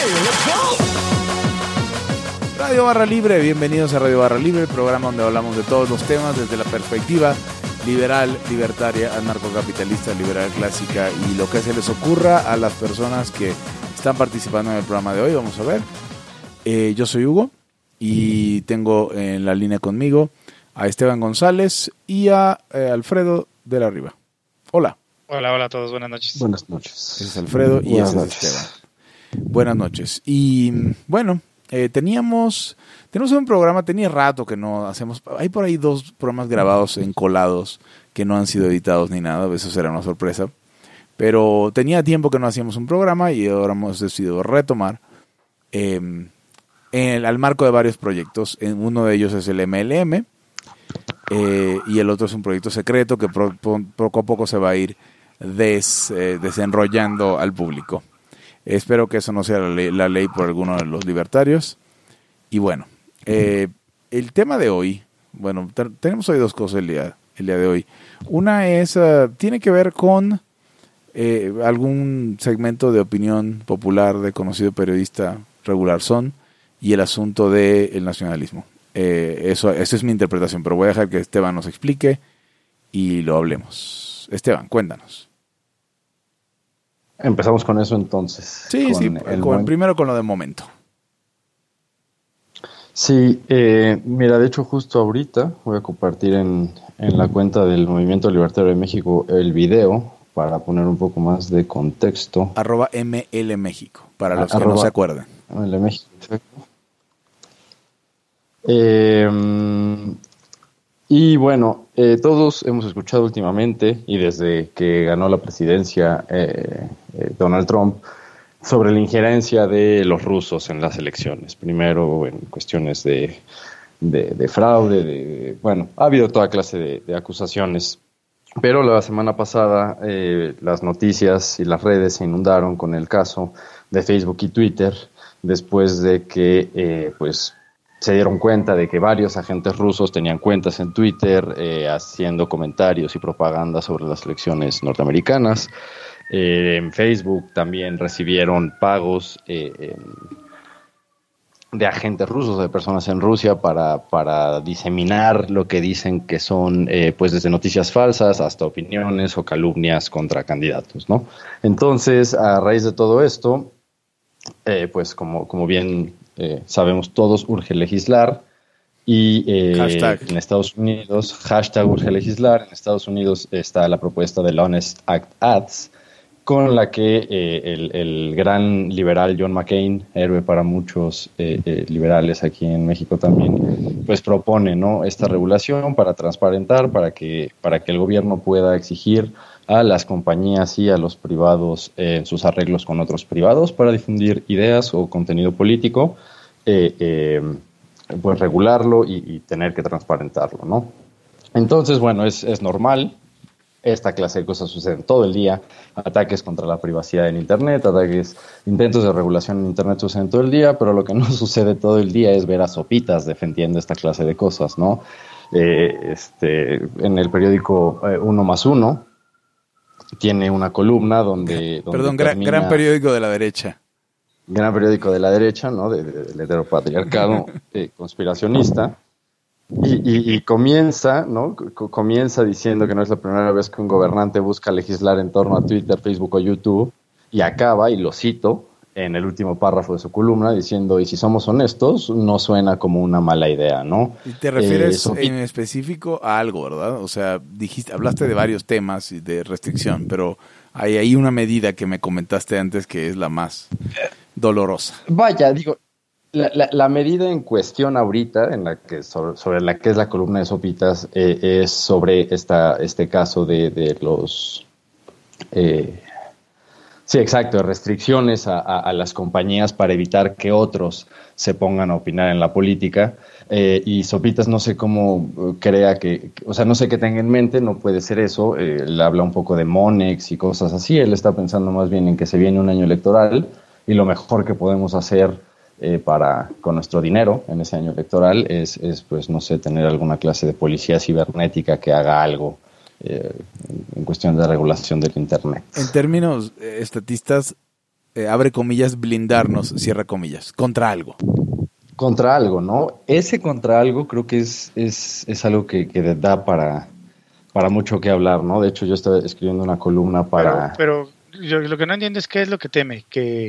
Radio Barra Libre, bienvenidos a Radio Barra Libre, el programa donde hablamos de todos los temas desde la perspectiva liberal, libertaria, anarcocapitalista, liberal clásica y lo que se les ocurra a las personas que están participando en el programa de hoy. Vamos a ver. Yo soy Hugo y tengo en la línea conmigo a Esteban González y a Alfredo de la Riva. Hola. Hola a todos, buenas noches. Buenas noches. Ese es Alfredo y ese es Esteban. Buenas noches. Y bueno, tenemos un programa, tenía rato que no hacemos, hay por ahí 2 programas grabados encolados que no han sido editados ni nada, eso será una sorpresa, pero tenía tiempo que no hacíamos un programa y ahora hemos decidido retomar al marco de varios proyectos. Uno de ellos es el MLM y el otro es un proyecto secreto que poco a poco se va a ir desenrollando al público. Espero que eso no sea la ley por alguno de los libertarios. Y bueno, el tema de hoy, bueno, tenemos hoy 2 cosas el día de hoy. Una es, tiene que ver con algún segmento de opinión popular de conocido periodista Regular Son y el asunto del nacionalismo. Esa es mi interpretación, pero voy a dejar que Esteban nos explique y lo hablemos. Esteban, cuéntanos. Empezamos con eso entonces. Sí, primero con lo de momento. Sí, mira, de hecho justo ahorita voy a compartir en la cuenta del Movimiento Libertario de México el video para poner un poco más de contexto. @MLMéxico, para los que no se acuerdan. MLMéxico, exacto. Y bueno, todos hemos escuchado últimamente y desde que ganó la presidencia Donald Trump sobre la injerencia de los rusos en las elecciones. Primero en cuestiones de fraude, bueno, ha habido toda clase de acusaciones. Pero la semana pasada las noticias y las redes se inundaron con el caso de Facebook y Twitter después de que se dieron cuenta de que varios agentes rusos tenían cuentas en Twitter haciendo comentarios y propaganda sobre las elecciones norteamericanas. En Facebook también recibieron pagos de agentes rusos, de personas en Rusia, para diseminar lo que dicen que son desde noticias falsas hasta opiniones o calumnias contra candidatos, ¿no? Entonces, a raíz de todo esto, como bien sabemos todos, urge legislar y en Estados Unidos, hashtag urge legislar, en Estados Unidos está la propuesta del Honest Ads, con la que el gran liberal John McCain, héroe para muchos liberales aquí en México también, pues propone, ¿no?, esta regulación para transparentar, para que el gobierno pueda exigir a las compañías y a los privados en sus arreglos con otros privados para difundir ideas o contenido político, pues regularlo y tener que transparentarlo, ¿no? Entonces, bueno, es normal. Esta clase de cosas suceden todo el día. Ataques contra la privacidad en Internet, intentos de regulación en Internet suceden todo el día, pero lo que no sucede todo el día es ver a sopitas defendiendo esta clase de cosas, ¿no? En el periódico 1+1 tiene una columna donde Perdón, gran periódico de la derecha. Gran periódico de la derecha, ¿no? Del heteropatriarcado conspiracionista. Y comienza, ¿no? Comienza diciendo que no es la primera vez que un gobernante busca legislar en torno a Twitter, Facebook o YouTube, y acaba, y lo cito, en el último párrafo de su columna, diciendo, y si somos honestos, no suena como una mala idea, ¿no? Y te refieres en específico a algo, ¿verdad? O sea, hablaste de varios temas y de restricción, pero hay ahí una medida que me comentaste antes que es la más dolorosa. Vaya, digo, la medida en cuestión ahorita, sobre la que es la columna de sopitas, es sobre este caso de los... sí, exacto, restricciones a las compañías para evitar que otros se pongan a opinar en la política. Y Sopitas no sé cómo crea o sea, no sé qué tenga en mente, no puede ser eso. Él habla un poco de Monex y cosas así. Él está pensando más bien en que se viene un año electoral y lo mejor que podemos hacer con nuestro dinero en ese año electoral es, pues, no sé, tener alguna clase de policía cibernética que haga algo en cuestión de regulación del Internet. En términos estatistas, abre comillas, blindarnos, cierra comillas, contra algo. Contra algo, ¿no? Ese contra algo creo que es algo que da para mucho que hablar, ¿no? De hecho, yo estaba escribiendo una columna para... Pero yo lo que no entiendo es qué es lo que teme, que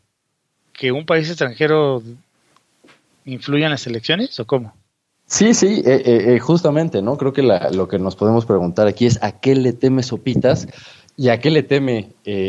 un país extranjero influya en las elecciones, ¿o cómo? Sí, justamente, ¿no? Creo que lo que nos podemos preguntar aquí es ¿a qué le teme Sopitas? ¿Y a qué le teme,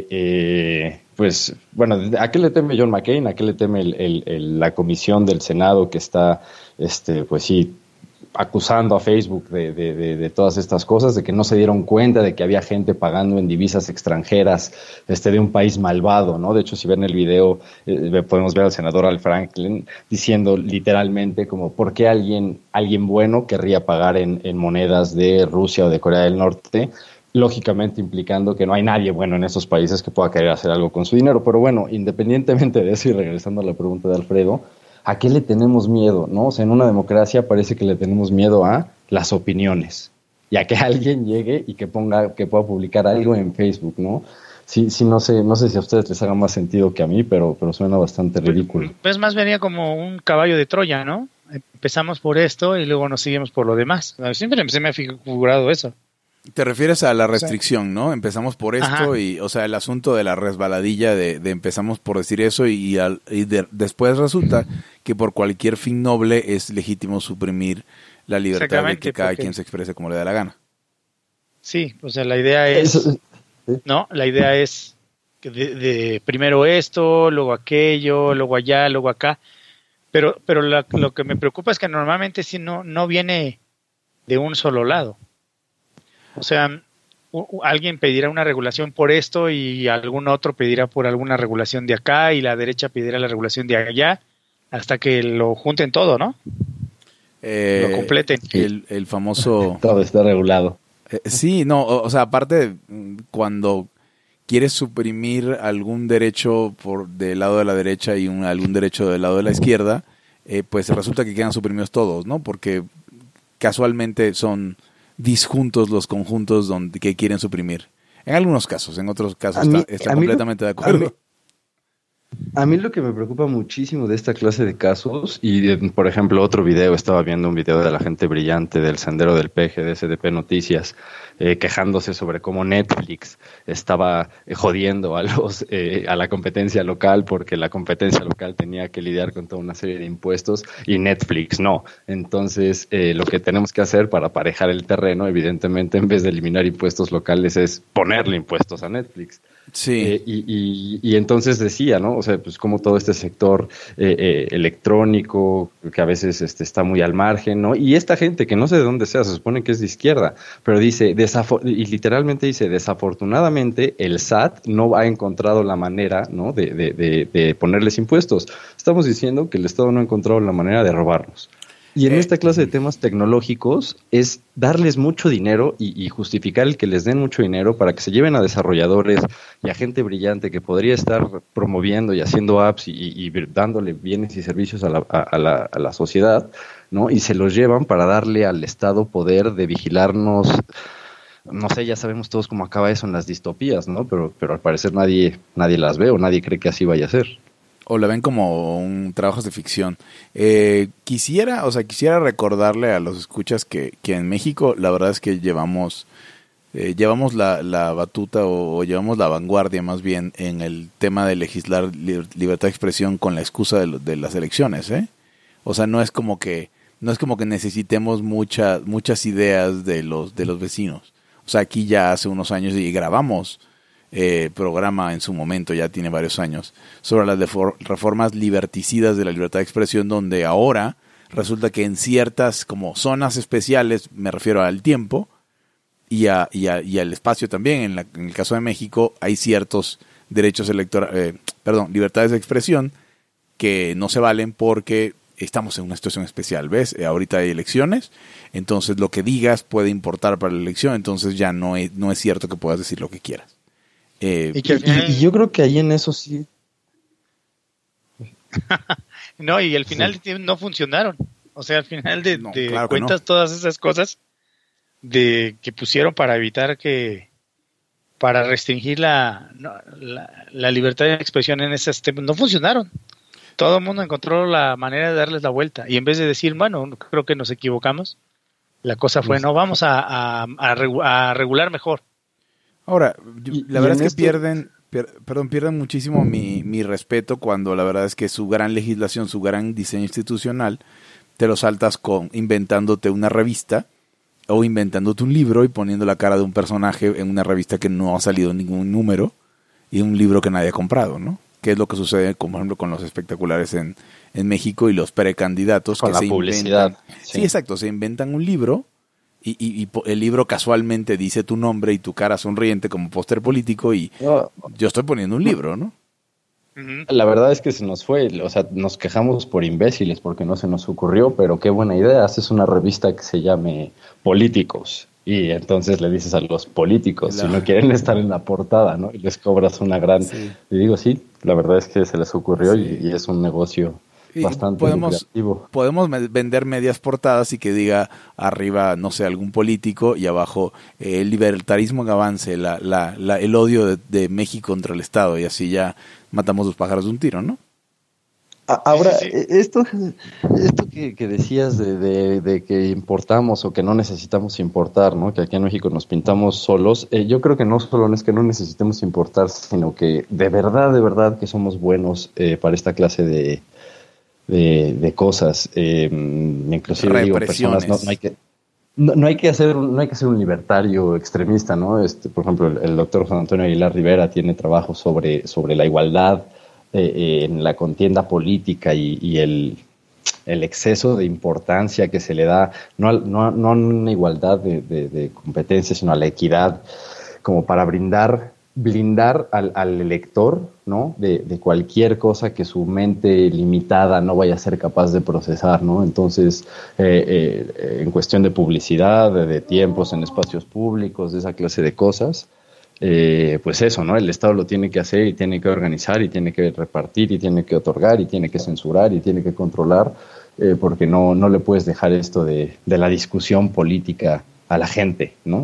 pues, bueno, a qué le teme John McCain? ¿A qué le teme la comisión del Senado que está, pues sí, acusando a Facebook de todas estas cosas, de que no se dieron cuenta de que había gente pagando en divisas extranjeras de un país malvado, ¿no? De hecho, si ven el video, podemos ver al senador Al Franklin diciendo literalmente como ¿por qué alguien bueno querría pagar en monedas de Rusia o de Corea del Norte? Lógicamente implicando que no hay nadie bueno en esos países que pueda querer hacer algo con su dinero. Pero bueno, independientemente de eso y regresando a la pregunta de Alfredo, ¿a qué le tenemos miedo? ¿No? O sea, en una democracia parece que le tenemos miedo a las opiniones y a que alguien llegue y que pueda publicar algo en Facebook, ¿no? Sí, no sé si a ustedes les haga más sentido que a mí, pero suena bastante ridículo. Pues más venía como un caballo de Troya, ¿no? Empezamos por esto y luego nos seguimos por lo demás. Siempre se me ha figurado eso. Te refieres a la restricción, ¿no? Empezamos por esto. Ajá. Y, o sea, el asunto de la resbaladilla de empezamos por decir eso después resulta que por cualquier fin noble es legítimo suprimir la libertad de que cada quien se exprese como le da la gana. Sí, o sea, la idea es, ¿no? La idea es que de primero esto, luego aquello, luego allá, luego acá. Pero lo que me preocupa es que normalmente sí no viene de un solo lado. O sea, alguien pedirá una regulación por esto y algún otro pedirá por alguna regulación de acá y la derecha pedirá la regulación de allá hasta que lo junten todo, ¿no? Lo completen. El famoso... Todo está regulado. Sí, no, o sea, aparte cuando quieres suprimir algún derecho del lado de la derecha y algún derecho del lado de la izquierda, pues resulta que quedan suprimidos todos, ¿no? Porque casualmente son disjuntos los conjuntos que quieren suprimir. En algunos casos, en otros casos está completamente de acuerdo. A mí lo que me preocupa muchísimo de esta clase de casos, y por ejemplo estaba viendo un video de la gente brillante del Sendero del Peje, de SDP Noticias, quejándose sobre cómo Netflix estaba jodiendo a la competencia local, porque la competencia local tenía que lidiar con toda una serie de impuestos y Netflix no. Entonces, lo que tenemos que hacer para aparejar el terreno, evidentemente, en vez de eliminar impuestos locales, es ponerle impuestos a Netflix. Sí. Y entonces decía, ¿no? O sea, pues como todo este sector electrónico, que a veces está muy al margen, ¿no? Y esta gente que no sé de dónde sea, se supone que es de izquierda, pero dice, y literalmente dice, desafortunadamente el SAT no ha encontrado la manera, ¿no? de ponerles impuestos. Estamos diciendo que el Estado no ha encontrado la manera de robarnos. Y en esta clase de temas tecnológicos es darles mucho dinero y justificar el que les den mucho dinero para que se lleven a desarrolladores y a gente brillante que podría estar promoviendo y haciendo apps y dándole bienes y servicios a la sociedad, ¿no? Y se los llevan para darle al Estado poder de vigilarnos. No sé, ya sabemos todos cómo acaba eso en las distopías, ¿no? Pero al parecer nadie las ve o nadie cree que así vaya a ser. O la ven como trabajos de ficción. Quisiera recordarle a los escuchas que en México la verdad es que llevamos la batuta o llevamos la vanguardia más bien en el tema de legislar libertad de expresión con la excusa de las elecciones, ¿eh? O sea, no es como que necesitemos muchas ideas de los vecinos. O sea, aquí ya hace unos años y grabamos programa en su momento, ya tiene varios años, sobre las reformas liberticidas de la libertad de expresión, donde ahora resulta que en ciertas como zonas especiales, me refiero al tiempo y al espacio también, en el caso de México hay ciertos derechos libertades de expresión que no se valen porque estamos en una situación especial, ¿ves? Ahorita hay elecciones, entonces lo que digas puede importar para la elección, entonces ya no es cierto que puedas decir lo que quieras. Y yo creo que ahí en eso sí. No, y al final no funcionaron. O sea, al final claro cuentas, no. Todas esas cosas que pusieron para evitar que para restringir la libertad de expresión en esos temas, no funcionaron. Todo el mundo encontró la manera de darles la vuelta. Y en vez de decir, bueno, creo que nos equivocamos, la cosa fue, no, vamos a regular mejor. Ahora, la verdad es que pierden muchísimo mi respeto cuando la verdad es que su gran legislación, su gran diseño institucional, te lo saltas inventándote una revista o inventándote un libro y poniendo la cara de un personaje en una revista que no ha salido ningún número y un libro que nadie ha comprado, ¿no? Que es lo que sucede, por ejemplo, con los espectaculares en México y los precandidatos con que la publicidad. Inventan. Sí, exacto, se inventan un libro y el libro casualmente dice tu nombre y tu cara sonriente como póster político y yo estoy poniendo un libro, ¿no? La verdad es que se nos fue, o sea, nos quejamos por imbéciles porque no se nos ocurrió, pero qué buena idea, haces una revista que se llame Políticos y entonces le dices a los políticos si no quieren estar en la portada, ¿no? Y les cobras una gran... Sí. Y digo, sí, la verdad es que se les ocurrió y es un negocio bastante lucrativo. Podemos vender medias portadas y que diga arriba, no sé, algún político y abajo el libertarismo en avance, el odio de México contra el Estado y así ya matamos dos pájaros de un tiro, ¿no? Ahora, sí. Esto que decías de que importamos o que no necesitamos importar, ¿no? Que aquí en México nos pintamos solos, yo creo que no solo es que no necesitemos importar, sino que de verdad que somos buenos para esta clase de cosas. Inclusive digo, personas, no hay que ser un libertario extremista, ¿no? Por ejemplo, el doctor Juan Antonio Aguilar Rivera tiene trabajo sobre la igualdad en la contienda política y el exceso de importancia que se le da, no a una igualdad de competencias, sino a la equidad, como para blindar al elector, ¿no? De cualquier cosa que su mente limitada no vaya a ser capaz de procesar, ¿no? Entonces, en cuestión de publicidad, de tiempos en espacios públicos, de esa clase de cosas, pues eso, ¿no? El Estado lo tiene que hacer y tiene que organizar y tiene que repartir y tiene que otorgar y tiene que censurar y tiene que controlar, porque no le puedes dejar esto de la discusión política a la gente, ¿no?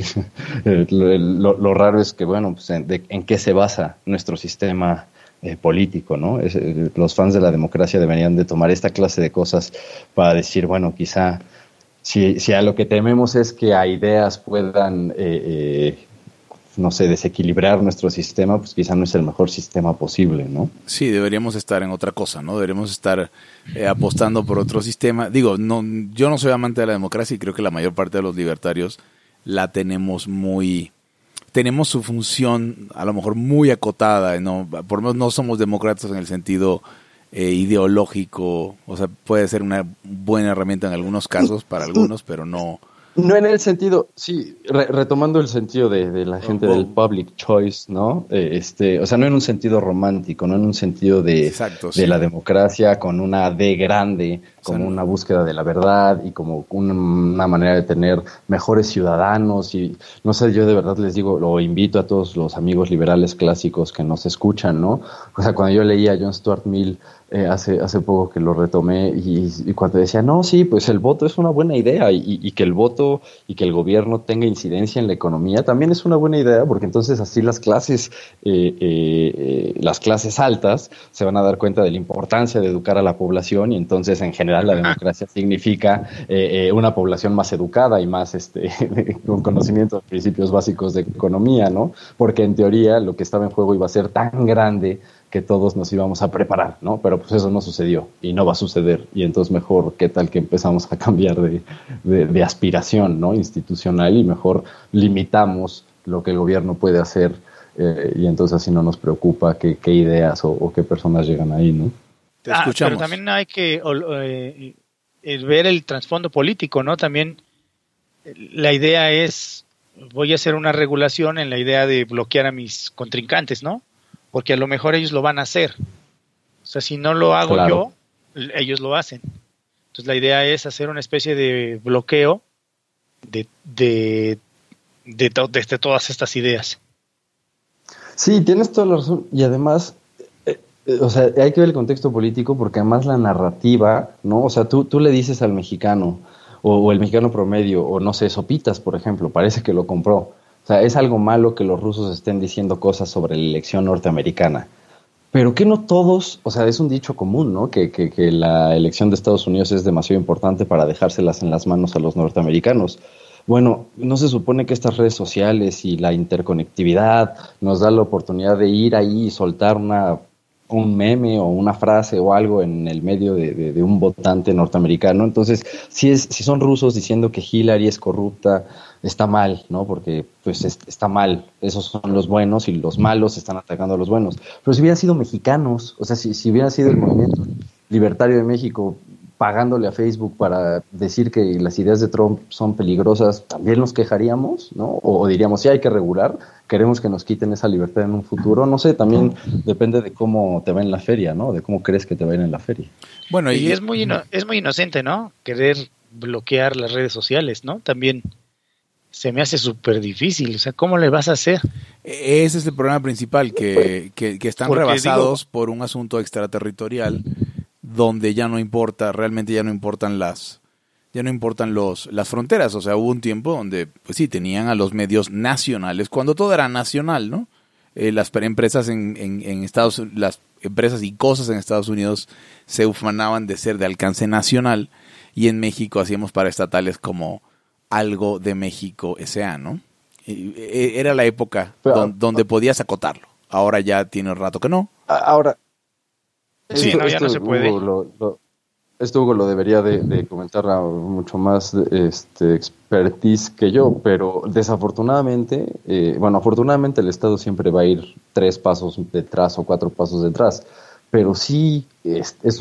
Lo raro es que, bueno, pues en qué se basa nuestro sistema político, ¿no? Los fans de la democracia deberían de tomar esta clase de cosas para decir, bueno, quizá si a lo que tememos es que a ideas puedan no sé, desequilibrar nuestro sistema, pues quizá no es el mejor sistema posible, ¿no? Sí, deberíamos estar en otra cosa, ¿no? Deberíamos estar apostando por otro sistema. Digo, yo no soy amante de la democracia y creo que la mayor parte de los libertarios la tenemos tenemos su función a lo mejor muy acotada, ¿no? Por lo menos no somos demócratas en el sentido ideológico, o sea, puede ser una buena herramienta en algunos casos para algunos, pero no... No en el sentido, sí, retomando el sentido de la gente del public choice, ¿no? O sea, no en un sentido romántico, no en un sentido de la democracia con una D grande, como una búsqueda de la verdad y como una manera de tener mejores ciudadanos y, no sé, yo de verdad les digo, lo invito a todos los amigos liberales clásicos que nos escuchan, ¿no? O sea, cuando yo leía a John Stuart Mill hace poco que lo retomé y cuando decía, no, sí, pues el voto es una buena idea y que el voto y que el gobierno tenga incidencia en la economía también es una buena idea, porque entonces así las clases altas se van a dar cuenta de la importancia de educar a la población y entonces en general la democracia significa una población más educada y más con conocimiento de principios básicos de economía, ¿no? Porque en teoría lo que estaba en juego iba a ser tan grande que todos nos íbamos a preparar, ¿no? Pero pues eso no sucedió y no va a suceder. Y entonces mejor, ¿qué tal que empezamos a cambiar de aspiración, ¿no? Institucional y mejor limitamos lo que el gobierno puede hacer y entonces así no nos preocupa qué ideas o qué personas llegan ahí, ¿no? Te escuchamos. Pero también hay que ver el trasfondo político, ¿no? También la idea es, voy a hacer una regulación en la idea de bloquear a mis contrincantes, ¿no? Porque a lo mejor ellos lo van a hacer. O sea, si no lo hago yo, ellos lo hacen. Entonces la idea es hacer una especie de bloqueo de todas estas ideas. Sí, tienes toda la razón. Y además, o sea, hay que ver el contexto político porque además la narrativa, ¿no? O sea, tú le dices al mexicano o el mexicano promedio, o no sé, Sopitas, por ejemplo, parece que lo compró. O sea, es algo malo que los rusos estén diciendo cosas sobre la elección norteamericana. Pero que no todos, o sea, es un dicho común, ¿no? Que la elección de Estados Unidos es demasiado importante para dejárselas en las manos a los norteamericanos. Bueno, ¿no se supone que estas redes sociales y la interconectividad nos da la oportunidad de ir ahí y soltar un meme o una frase o algo en el medio de un votante norteamericano? Entonces, si son rusos diciendo que Hillary es corrupta, está mal, ¿no? Porque pues está mal, esos son los buenos y los malos están atacando a los buenos. Pero si hubieran sido mexicanos, o sea, si hubiera sido el movimiento libertario de México pagándole a Facebook para decir que las ideas de Trump son peligrosas, también nos quejaríamos, ¿no? O diríamos, sí, hay que regular, queremos que nos quiten esa libertad en un futuro, no sé, también depende de cómo te va en la feria, ¿no? De cómo crees que te va a ir en la feria. Bueno, y es muy inocente, ¿no? Querer bloquear las redes sociales, ¿no? También se me hace súper difícil, o sea, ¿cómo le vas a hacer? Ese es el problema principal, que están rebasados por un asunto extraterritorial donde realmente ya no importan las fronteras. O sea, hubo un tiempo donde, pues sí, tenían a los medios nacionales, cuando todo era nacional, ¿no? Las empresas las empresas y cosas en Estados Unidos se ufanaban de ser de alcance nacional, y en México hacíamos paraestatales como algo de México S.A., ¿no? Era la época donde podías acotarlo. Ahora ya tiene un rato que no. Ahora, sí, ya no se puede. Hugo lo debería de comentar a mucho más expertise que yo, pero desafortunadamente, afortunadamente el Estado siempre va a ir 3 pasos detrás o 4 pasos detrás, pero sí es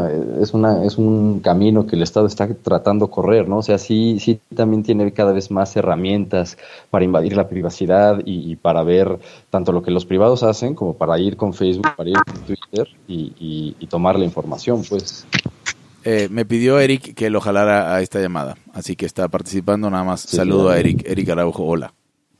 un camino que el Estado está tratando de correr, ¿no? O sea, sí también tiene cada vez más herramientas para invadir la privacidad y para ver tanto lo que los privados hacen como para ir con Facebook, para ir con Twitter y tomar la información, pues. Me pidió Eric que lo jalara a esta llamada, así que está participando nada más. Sí, saludo a Eric Araujo, hola.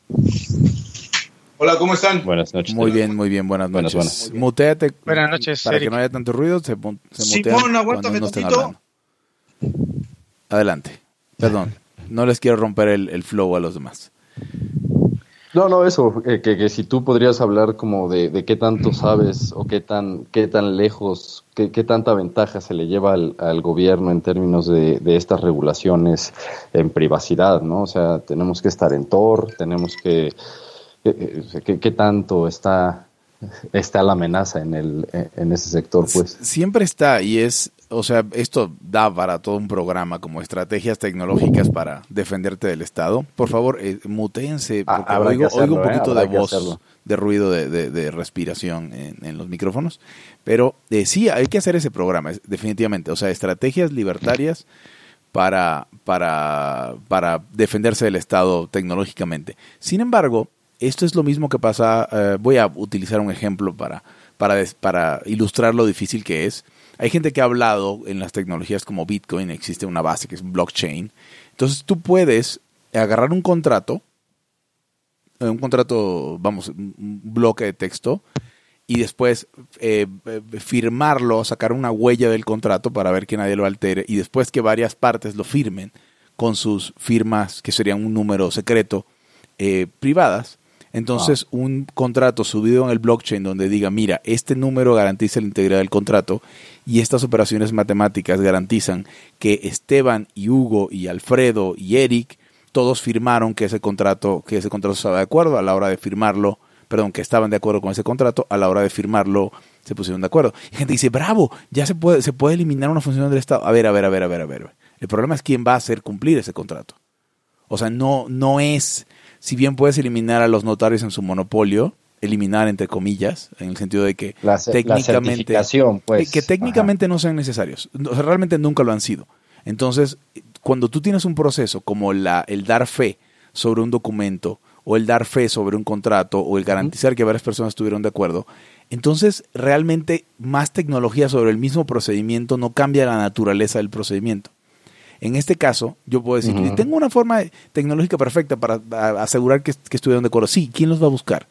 Hola, ¿cómo están? Buenas noches. Muy bien, buenas noches. Buenas. Mutéate. Buenas noches, para Eric. que no haya tanto ruido, se mutean aguántame no tantito. Adelante. Perdón, no les quiero romper el flow a los demás. No, eso, que si tú podrías hablar como de qué tanto sabes o qué tan lejos, qué tanta ventaja se le lleva al gobierno en términos de estas regulaciones en privacidad, ¿no? O sea, tenemos que estar en Tor, tenemos que qué tanto está la amenaza en ese sector, pues. Siempre está, y esto da para todo un programa como estrategias tecnológicas para defenderte del Estado. Por favor, mutéense, porque oigo un poquito de voz, de ruido de respiración en los micrófonos. Pero sí, hay que hacer ese programa, definitivamente. O sea, estrategias libertarias para defenderse del Estado tecnológicamente. Sin embargo, esto es lo mismo que pasa. Voy a utilizar un ejemplo para ilustrar lo difícil que es. Hay gente que ha hablado en las tecnologías como Bitcoin, existe una base que es blockchain. Entonces tú puedes agarrar un contrato, un bloque de texto, y después firmarlo, sacar una huella del contrato para ver que nadie lo altere, y después que varias partes lo firmen con sus firmas, que serían un número secreto, privadas. Entonces, un contrato subido en el blockchain donde diga, mira, este número garantiza la integridad del contrato y estas operaciones matemáticas garantizan que Esteban y Hugo y Alfredo y Eric todos firmaron que ese contrato estaba de acuerdo a la hora de firmarlo, que estaban de acuerdo con ese contrato, a la hora de firmarlo se pusieron de acuerdo. Y gente dice, bravo, ya se puede eliminar una función del Estado. A ver. El problema es quién va a hacer cumplir ese contrato. O sea, no es... Si bien puedes eliminar a los notarios en su monopolio, eliminar entre comillas, en el sentido de que técnicamente, pues, que técnicamente no sean necesarios. O sea, realmente nunca lo han sido. Entonces, cuando tú tienes un proceso como el dar fe sobre un documento, o el dar fe sobre un contrato, o el garantizar que varias personas estuvieron de acuerdo, entonces realmente más tecnología sobre el mismo procedimiento no cambia la naturaleza del procedimiento. En este caso, yo puedo decir, tengo una forma tecnológica perfecta para asegurar que estuvieron de acuerdo. Sí, ¿quién los va a buscar?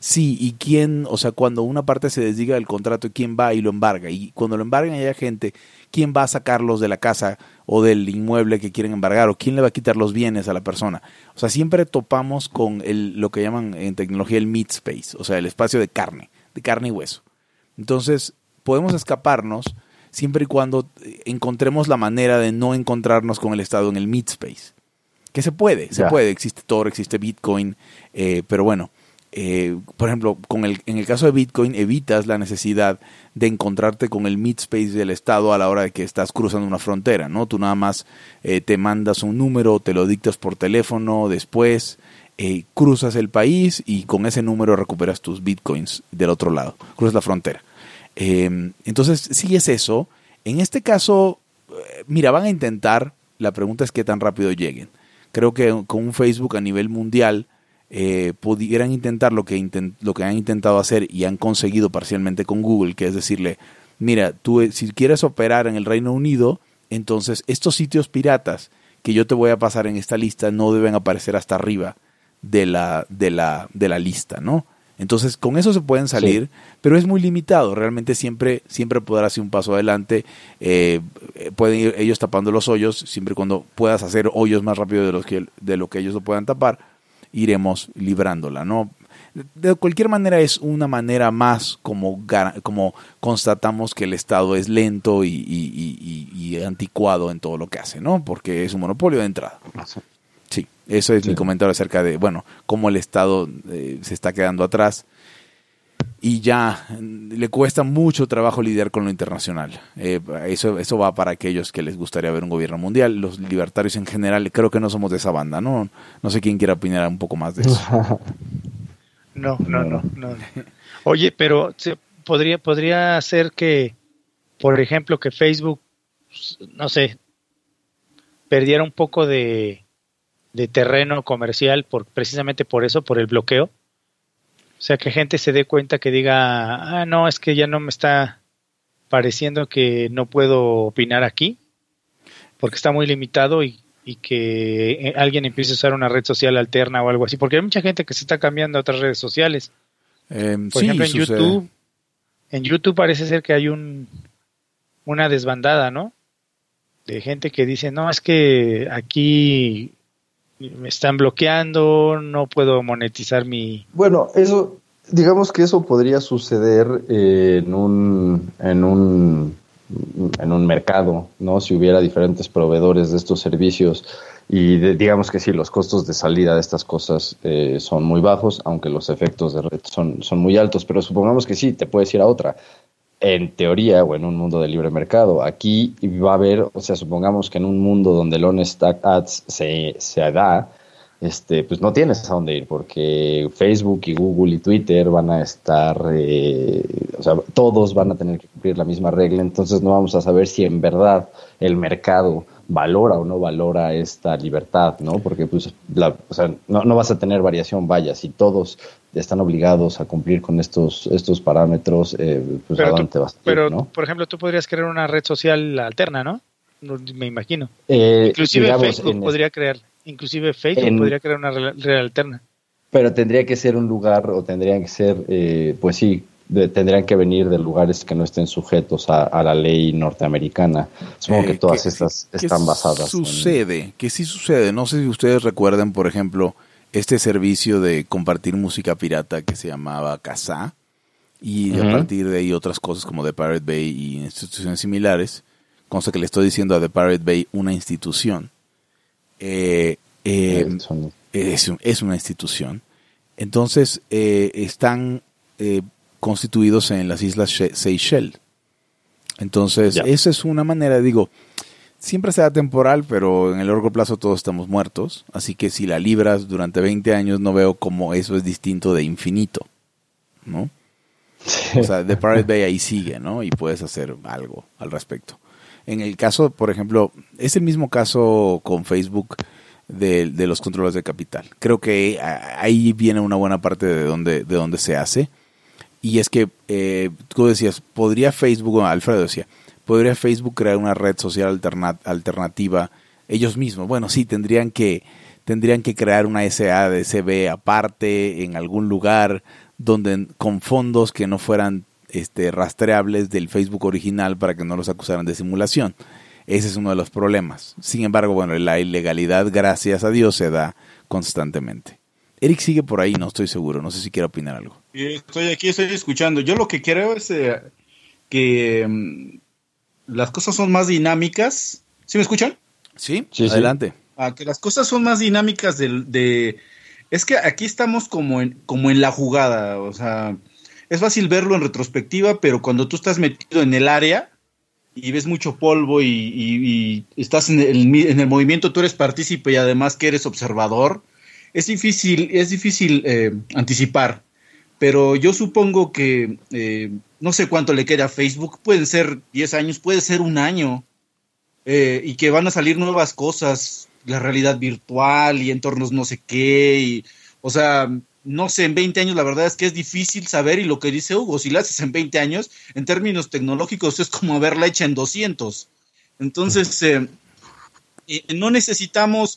Sí, y quién, o sea, cuando una parte se desdiga del contrato, ¿quién va y lo embarga? Y cuando lo embargan y haya gente, ¿quién va a sacarlos de la casa o del inmueble que quieren embargar? ¿O quién le va a quitar los bienes a la persona? O sea, siempre topamos con lo que llaman en tecnología el meat space, o sea, el espacio de carne y hueso. Entonces, podemos escaparnos siempre y cuando encontremos la manera de no encontrarnos con el Estado en el meat space. Que se puede, existe Tor, existe Bitcoin, pero bueno. Por ejemplo, en el caso de Bitcoin evitas la necesidad de encontrarte con el meat space del Estado a la hora de que estás cruzando una frontera, ¿no? Tú nada más te mandas un número, te lo dictas por teléfono, después cruzas el país y con ese número recuperas tus Bitcoins del otro lado, cruzas la frontera. Entonces, sí es eso. En este caso, mira, van a intentar, la pregunta es qué tan rápido lleguen. Creo que con un Facebook a nivel mundial pudieran intentar lo que han intentado hacer y han conseguido parcialmente con Google, que es decirle, mira, tú si quieres operar en el Reino Unido, entonces estos sitios piratas que yo te voy a pasar en esta lista no deben aparecer hasta arriba de la lista, ¿no? Entonces con eso se pueden salir, pero es muy limitado, realmente siempre podrás hacer un paso adelante, pueden ir ellos tapando los hoyos, siempre y cuando puedas hacer hoyos más rápido de lo que ellos lo puedan tapar, iremos librándola, ¿no? De cualquier manera es una manera más como constatamos que el Estado es lento y anticuado en todo lo que hace, ¿no? Porque es un monopolio de entrada. Sí, eso es mi comentario acerca de, bueno, cómo el Estado se está quedando atrás y ya le cuesta mucho trabajo lidiar con lo internacional. Eso va para aquellos que les gustaría ver un gobierno mundial. Los libertarios en general creo que no somos de esa banda, ¿no? No sé quién quiera opinar un poco más de eso. No. Oye, pero podría ser que, por ejemplo, que Facebook, no sé, perdiera un poco de terreno comercial precisamente por eso, por el bloqueo. O sea, que gente se dé cuenta que diga, no, es que ya no me está pareciendo que no puedo opinar aquí, porque está muy limitado y que alguien empiece a usar una red social alterna o algo así, porque hay mucha gente que se está cambiando a otras redes sociales. Por ejemplo, en YouTube parece ser que hay una desbandada, ¿no? De gente que dice, no, es que aquí me están bloqueando, no puedo monetizar mi... Bueno, eso, digamos que eso podría suceder en un mercado, ¿no? Si hubiera diferentes proveedores de estos servicios y digamos que sí, los costos de salida de estas cosas son muy bajos, aunque los efectos de red son muy altos, pero supongamos que sí, te puedes ir a otra. En teoría, o en un mundo de libre mercado, aquí va a haber, o sea, supongamos que en un mundo donde el Honest Ads se da, pues no tienes a dónde ir, porque Facebook y Google y Twitter van a estar, o sea, todos van a tener que cumplir la misma regla, entonces no vamos a saber si en verdad el mercado valora o no valora esta libertad, ¿no? Porque pues o sea, no vas a tener variación, vaya, si todos están obligados a cumplir con estos parámetros, pues pero adelante vas a ir, pero, ¿no? Por ejemplo, tú podrías crear una red social alterna, ¿no? Me imagino. Inclusive digamos, Facebook podría crear una red alterna. Pero tendría que ser un lugar, o tendrían que ser, pues sí, tendrían que venir de lugares que no estén sujetos a la ley norteamericana. Supongo que todas estas están basadas. Que sí sucede. No sé si ustedes recuerdan, por ejemplo, este servicio de compartir música pirata que se llamaba Kazaa, y a partir de ahí otras cosas como The Pirate Bay y instituciones similares. Cosa que le estoy diciendo a The Pirate Bay una institución. Es una institución. Entonces están constituidos en las islas Seychelles. Entonces esa es una manera, digo, siempre será temporal, pero en el largo plazo todos estamos muertos, así que si la libras durante 20 años no veo cómo eso es distinto de infinito, ¿no? O sea, The Pirate Bay ahí sigue, ¿no? Y puedes hacer algo al respecto. En el caso, por ejemplo, es el mismo caso con Facebook de los controles de capital. Creo que ahí viene una buena parte de donde se hace. Y es que tú decías, Alfredo decía, ¿podría Facebook crear una red social alternativa ellos mismos? Bueno, sí, tendrían que crear una SADCB aparte en algún lugar donde con fondos que no fueran rastreables del Facebook original para que no los acusaran de simulación. Ese es uno de los problemas. Sin embargo, bueno, la ilegalidad, gracias a Dios, se da constantemente. Eric sigue por ahí, no estoy seguro, no sé si quiere opinar algo. Estoy aquí, estoy escuchando. Yo lo que creo es que las cosas son más dinámicas. ¿Sí me escuchan? Sí, adelante. Que las cosas son más dinámicas es que aquí estamos como en la jugada, o sea, es fácil verlo en retrospectiva, pero cuando tú estás metido en el área y ves mucho polvo y estás en el movimiento, tú eres partícipe y además que eres observador, es difícil anticipar. Pero yo supongo que no sé cuánto le queda a Facebook, pueden ser 10 años, puede ser un año, y que van a salir nuevas cosas, la realidad virtual y entornos no sé qué, o sea, no sé, en 20 años la verdad es que es difícil saber, y lo que dice Hugo, si la haces en 20 años, en términos tecnológicos es como haberla hecha en 200. Entonces, no necesitamos...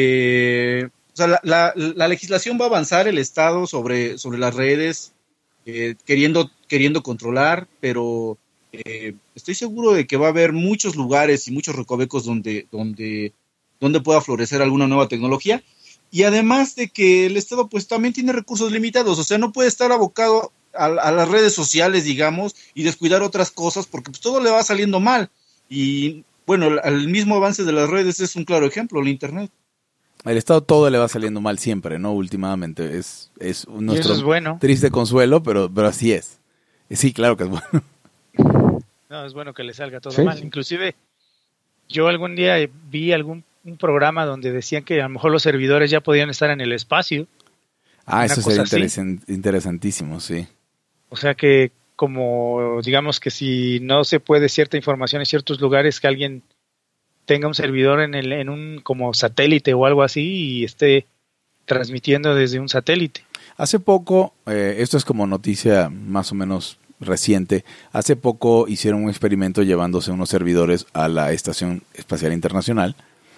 o sea, la legislación va a avanzar, el Estado sobre las redes, queriendo controlar, pero estoy seguro de que va a haber muchos lugares y muchos recovecos donde pueda florecer alguna nueva tecnología, y además de que el Estado pues también tiene recursos limitados, o sea, no puede estar abocado a las redes sociales, digamos, y descuidar otras cosas, porque pues todo le va saliendo mal, y bueno, el mismo avance de las redes es un claro ejemplo, el Internet. El Estado todo le va saliendo mal siempre, ¿no? Últimamente es nuestro es bueno. Triste consuelo, pero así es. Sí, claro que es bueno. No, es bueno que le salga todo mal. Inclusive, yo algún día vi un programa donde decían que a lo mejor los servidores ya podían estar en el espacio. Eso sería interesantísimo, sí. O sea que, como digamos que si no se puede cierta información en ciertos lugares, que alguien tenga un servidor en un como satélite o algo así y esté transmitiendo desde un satélite. Hace poco, esto es como noticia más o menos reciente, hace poco hicieron un experimento llevándose unos servidores a la Estación Espacial Internacional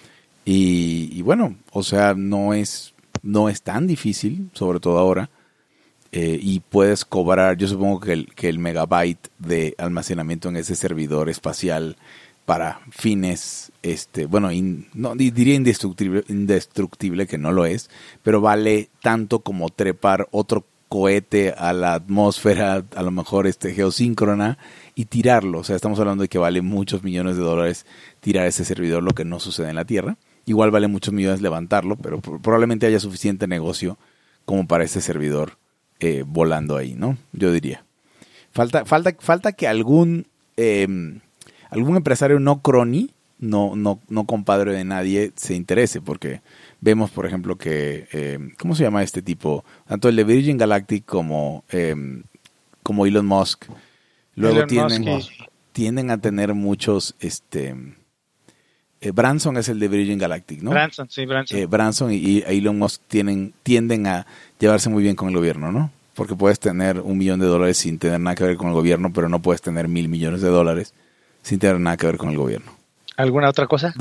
y bueno, o sea, no es tan difícil, sobre todo ahora, y puedes cobrar, yo supongo que el megabyte de almacenamiento en ese servidor espacial para fines, no diría indestructible, que no lo es, pero vale tanto como trepar otro cohete a la atmósfera, a lo mejor geosíncrona, y tirarlo. O sea, estamos hablando de que vale muchos millones de dólares tirar ese servidor, lo que no sucede en la Tierra. Igual vale muchos millones levantarlo, pero probablemente haya suficiente negocio como para ese servidor volando ahí, ¿no? Yo diría. Falta que algún empresario no crony, no compadre de nadie, se interese, porque vemos, por ejemplo, que ¿cómo se llama este tipo? Tanto el de Virgin Galactic como Elon Musk, luego tienden a tener muchos Branson es el de Virgin Galactic, ¿no? Branson. Branson y Elon Musk tienden a llevarse muy bien con el gobierno, ¿no? Porque puedes tener $1 millón sin tener nada que ver con el gobierno, pero no puedes tener $1,000 millones sin tener nada que ver con el gobierno. ¿Alguna otra cosa?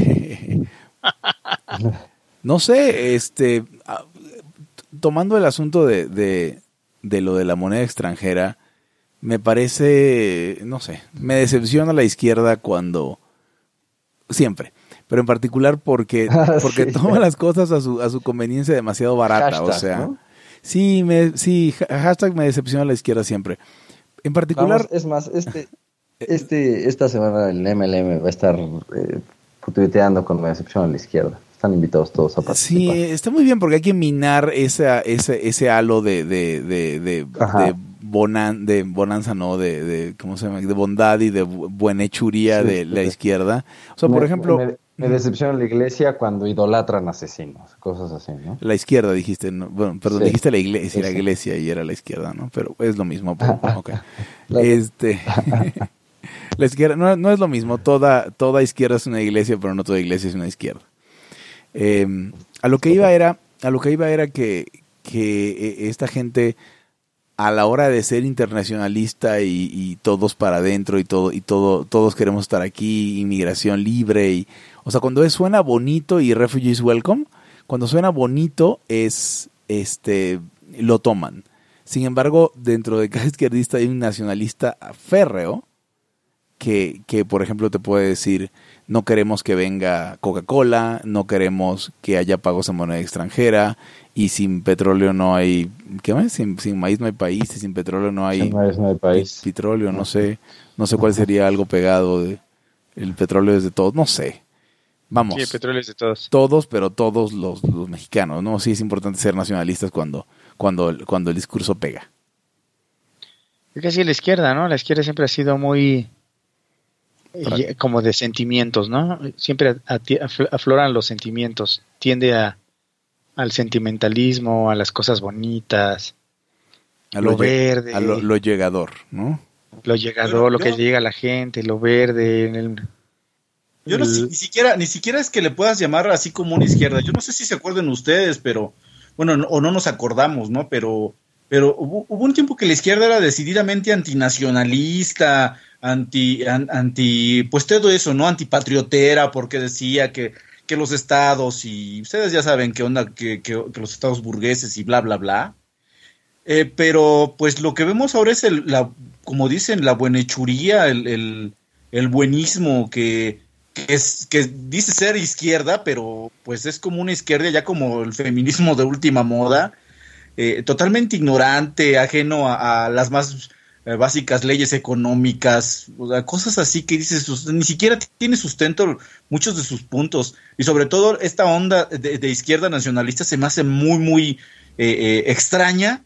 No sé, tomando el asunto de lo de la moneda extranjera, me parece, no sé, me decepciona la izquierda siempre, pero en particular porque toma las cosas a su conveniencia demasiado barata, hashtag, o sea, ¿no? Sí, hashtag me decepciona la izquierda siempre. En particular... Vamos, es más, esta semana el MLM va a estar tuiteando con me decepciona la izquierda. Están invitados todos a participar. Sí, está muy bien porque hay que minar ese halo de bonanza, no, ¿cómo se llama? De bondad y de buenhechuría de la izquierda. O sea, por ejemplo... Me decepciona la iglesia cuando idolatran asesinos, cosas así, ¿no? La izquierda dijiste, ¿no? Bueno, perdón, sí. Dijiste la iglesia y era la izquierda, ¿no? Pero es lo mismo. Pero, okay. La izquierda no es lo mismo. Toda izquierda es una iglesia, pero no toda iglesia es una izquierda. A lo que iba era que esta gente, a la hora de ser internacionalista y todos para adentro y todos queremos estar aquí, inmigración libre, o sea, cuando suena bonito y refugees welcome, cuando suena bonito lo toman. Sin embargo, dentro de cada izquierdista hay un nacionalista férreo que, por ejemplo, te puede decir, no queremos que venga Coca-Cola, no queremos que haya pagos en moneda extranjera, y sin petróleo no hay... ¿Qué más? Sin maíz no hay país, y sin petróleo no hay... Sin maíz no hay país. Petróleo, no sé cuál sería algo pegado de... El petróleo es de todos, no sé. Vamos. Sí, el petróleo es de todos. Todos, pero todos los mexicanos, ¿no? Sí es importante ser nacionalistas cuando el discurso pega. Es que así la izquierda, ¿no? La izquierda siempre ha sido muy... como de sentimientos, ¿no? Siempre afloran los sentimientos. Tiende al sentimentalismo, a las cosas bonitas, A lo verde. A lo llegador, ¿no? Lo llegador, lo que llega a la gente, lo verde. Yo no sé, ni siquiera es que le puedas llamar así como una izquierda. Yo no sé si se acuerdan ustedes, pero bueno, o no nos acordamos, ¿no? Pero hubo un tiempo que la izquierda era decididamente antinacionalista, pues todo eso, ¿no? Antipatriotera, porque decía que los estados, y ustedes ya saben qué onda, que los estados burgueses y bla, bla, bla. Pero pues lo que vemos ahora es como dicen, la buenhechuría, el buenismo que dice ser izquierda, pero pues es como una izquierda ya como el feminismo de última moda, totalmente ignorante, ajeno a las más básicas leyes económicas, o sea, cosas así que dices, ni siquiera tiene sustento muchos de sus puntos, y sobre todo esta onda de izquierda nacionalista se me hace muy, muy extraña,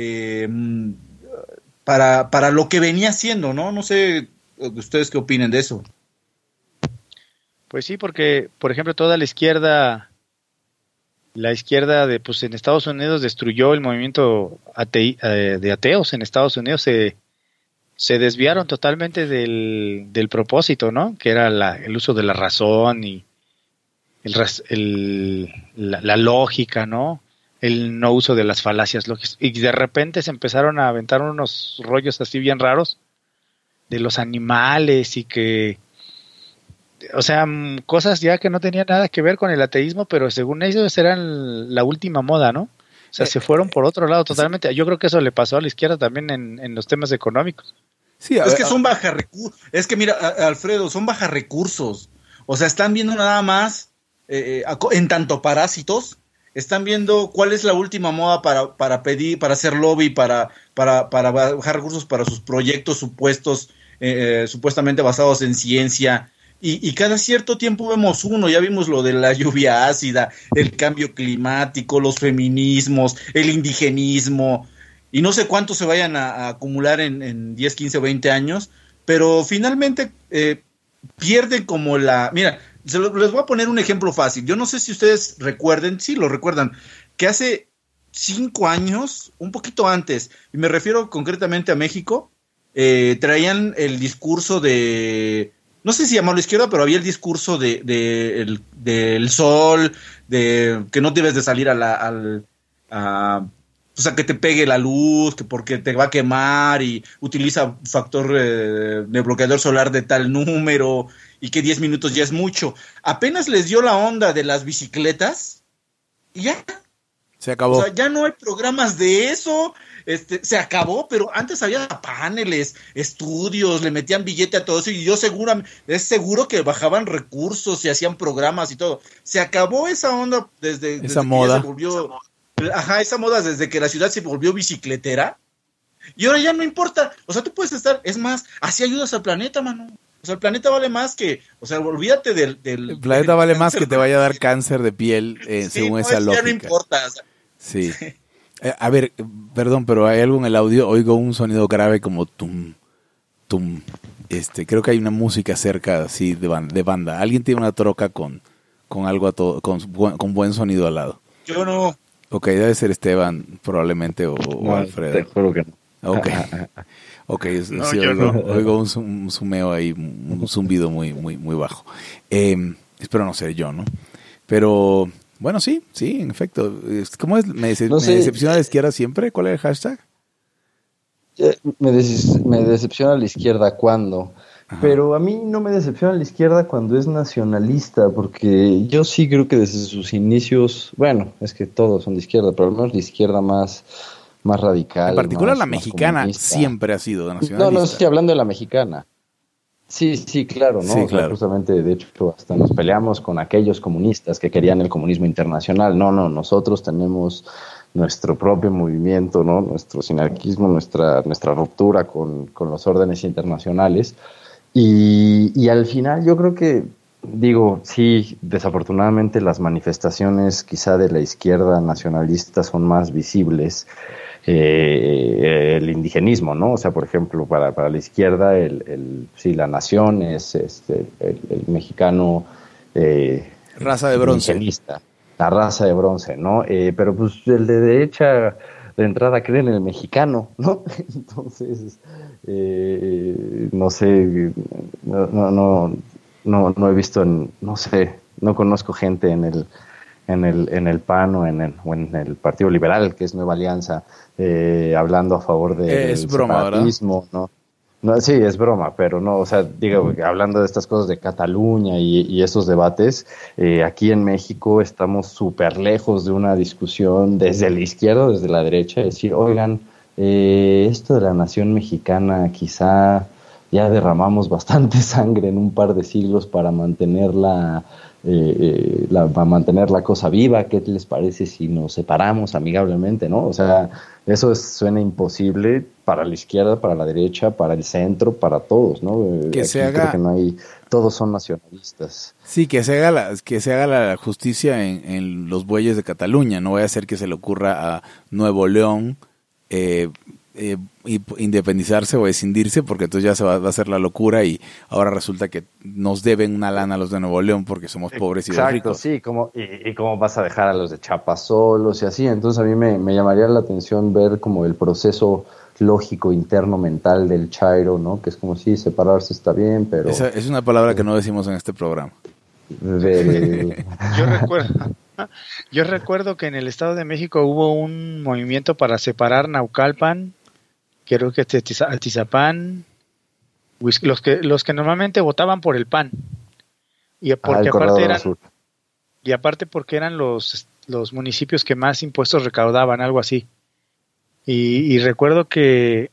para lo que venía siendo, ¿no? No sé ustedes qué opinen de eso. Pues sí, porque, por ejemplo, toda la izquierda pues en Estados Unidos destruyó el movimiento de ateos en Estados Unidos, se desviaron totalmente del propósito, ¿no? Que era el uso de la razón y la lógica, ¿no? El no uso de las falacias lógicas. Y de repente se empezaron a aventar unos rollos así bien raros de los animales y que... O sea, cosas ya que no tenían nada que ver con el ateísmo, pero según ellos eran la última moda, ¿no? O sea, se fueron por otro lado totalmente. Yo creo que eso le pasó a la izquierda también en los temas económicos. Sí, es que son baja recursos. Es que mira, Alfredo, son baja recursos. O sea, están viendo nada más, en tanto parásitos, están viendo cuál es la última moda para pedir, para hacer lobby, para bajar recursos para sus proyectos supuestamente basados en ciencia. Y cada cierto tiempo vemos uno, ya vimos lo de la lluvia ácida, el cambio climático, los feminismos, el indigenismo, y no sé cuántos se vayan a acumular en 10, 15 o 20 años, pero finalmente pierden como Mira, les voy a poner un ejemplo fácil. Yo no sé si ustedes recuerden, sí lo recuerdan, que hace 5 años, un poquito antes, y me refiero concretamente a México, traían el discurso de... No sé si llamarlo izquierda, pero había el discurso del sol, de que no debes de salir o sea, que te pegue la luz, que porque te va a quemar, y utiliza factor de bloqueador solar de tal número, y que 10 minutos ya es mucho. Apenas les dio la onda de las bicicletas, y ya. Se acabó. O sea, ya no hay programas de eso. Se acabó, pero antes había paneles, estudios, le metían billete a todo eso, y es seguro que bajaban recursos y hacían programas y todo. Se acabó esa onda desde esa moda. Que se volvió, esa moda desde que la ciudad se volvió bicicletera, y ahora ya no importa. O sea, tú puedes estar, es más, así ayudas al planeta, mano. O sea, el planeta vale más que, o sea, olvídate del el planeta vale más que te vaya a dar cáncer de piel, sí, según esa lógica. Ya no importa. O sea, sí. A ver, perdón, pero hay algo en el audio, oigo un sonido grave como tum, tum. Creo que hay una música cerca así de banda. Alguien tiene una troca con algo con buen sonido al lado. Yo no. Ok, debe ser Esteban probablemente o Alfredo. Te juro que no. Ok, No, sí, oigo un zumeo ahí, un zumbido muy, muy, muy bajo. Espero no ser yo, ¿no? Pero... Bueno, sí, en efecto. ¿Cómo es? ¿Me decepciona la izquierda siempre? ¿Cuál es el hashtag? Me decepciona la izquierda cuando. Ajá. Pero a mí no me decepciona la izquierda cuando es nacionalista, porque yo sí creo que desde sus inicios, bueno, es que todos son de izquierda, pero al menos la izquierda más más radical. En particular la más mexicana comunista. siempre ha sido nacionalista. No estoy hablando de la mexicana. Sí, claro, ¿no? Sí, o sea, claro. justamente, de hecho, hasta nos peleamos con aquellos comunistas que querían el comunismo internacional. No, nosotros tenemos nuestro propio movimiento, ¿no? Nuestro sinarquismo, nuestra ruptura con los órdenes internacionales. Y al final yo creo que, digo, sí, desafortunadamente las manifestaciones quizá de la izquierda nacionalista son más visibles. El indigenismo, ¿no? O sea, por ejemplo, para la izquierda, sí, la nación es el mexicano Raza de bronce. indigenista, la raza de bronce, ¿no? Pero pues el de derecha de entrada cree en el mexicano, ¿no? Entonces, no sé, no he visto, no sé, no conozco gente en el PAN o en el Partido Liberal, que es Nueva Alianza, hablando a favor del separatismo, ¿no? No, sí, es broma, pero no, o sea, digo, hablando de estas cosas de Cataluña y esos debates, aquí en México estamos súper lejos de una discusión desde la izquierda, desde la derecha, decir, oigan, esto de la nación mexicana quizá ya derramamos bastante sangre en un par de siglos para mantener para mantener la cosa viva. ¿Qué les parece si nos separamos amigablemente, no? O sea, eso suena imposible para la izquierda, para la derecha, para el centro, para todos, ¿no? Que se haga, creo que no hay, todos son nacionalistas. Sí, que se haga la justicia en los bueyes de Cataluña. No vaya a ser que se le ocurra a Nuevo León independizarse o escindirse, porque entonces ya se va a hacer la locura y ahora resulta que nos deben una lana a los de Nuevo León porque somos pobres y ricos. Sí, y cómo vas a dejar a los de Chiapas solos y así. Entonces a mí me llamaría la atención ver como el proceso lógico interno mental del chairo, ¿no? Que es como si separarse está bien, pero... Esa es una palabra que no decimos en este programa. Yo recuerdo que en el Estado de México hubo un movimiento para separar Naucalpan, creo que Atizapán, los que normalmente votaban por el PAN, y porque aparte porque eran los municipios que más impuestos recaudaban, algo así. Y recuerdo que